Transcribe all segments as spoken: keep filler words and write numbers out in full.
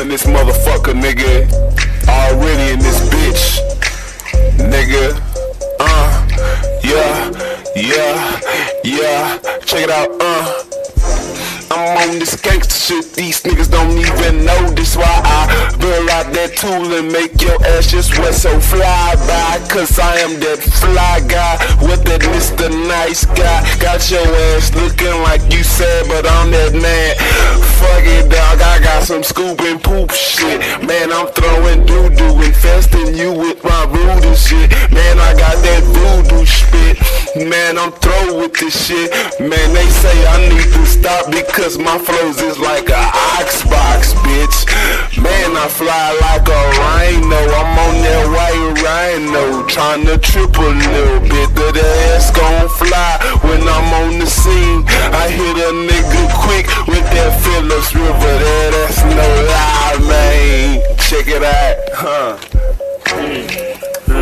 in this motherfucker, nigga. Already in this bitch, nigga. Uh, yeah, yeah, yeah. Check it out, uh. I'm on this gangsta shit, these niggas don't even know this. Why I roll out that tool and make your ass just wet so fly by. Cause I am that fly guy with that Mister Nice Guy. Got your ass looking like you sad, but I'm that man. Fuck it, dog, I got some scoop and poop shit. Man, I'm throwing doo-doo, infesting you with my voodoo shit. Man, I got that voodoo spit. Man, I'm through with this shit. Man, they say I need to stop because my flows is like a ox box, bitch. Man, I fly like a rhino. I'm on that white rhino, trying to trip a little bit. The ass gon' fly when I'm on the scene. I hit a nigga quick with that Phillips River. There, that's no lie, man. Check it out, huh? Mm.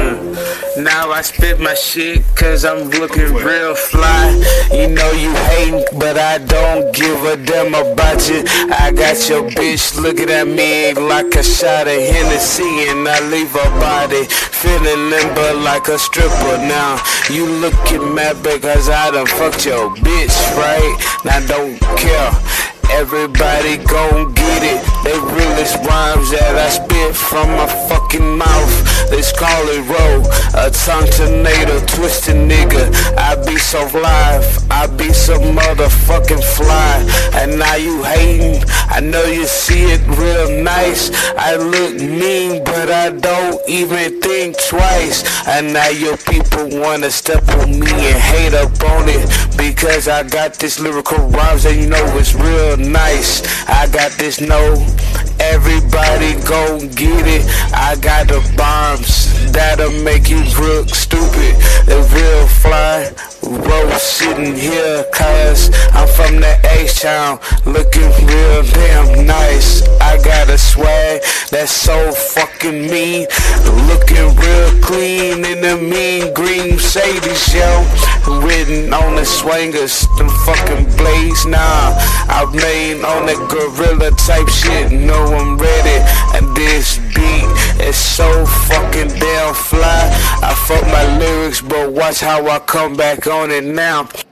Mm. Now I spit my shit cause I'm looking real fly. You know you hating, but I don't give a damn about you. I got your bitch looking at me like a shot of Hennessy, and I leave her body feeling limber like a stripper. Now you looking mad because I done fucked your bitch, right? Now don't care. Everybody gon' get it. They realest rhymes that I spit from my fucking mouth. Let's call it roll. A tongue tornado, twisted nigga. I be so live, I be so motherfucking fly. And now you hating, I know you see it real nice. I look mean, but I don't even think twice. And now your people wanna step on me and hate up on it because I got this lyrical rhymes and you know it's real nice. I got this no, everybody gon' get it. I got the bombs that'll make you look stupid. The real fly roll sitting here cause I'm from the H-Town, looking real damn nice. I got a swag that's so fucking mean, looking real clean in the mean green Mercedes, yo. Written on the swingers, them fucking blades. Nah, I've made on that gorilla type shit. Know I'm ready, and this beat is so fucking damn fly. I fuck my lyrics, but watch how I come back on it now.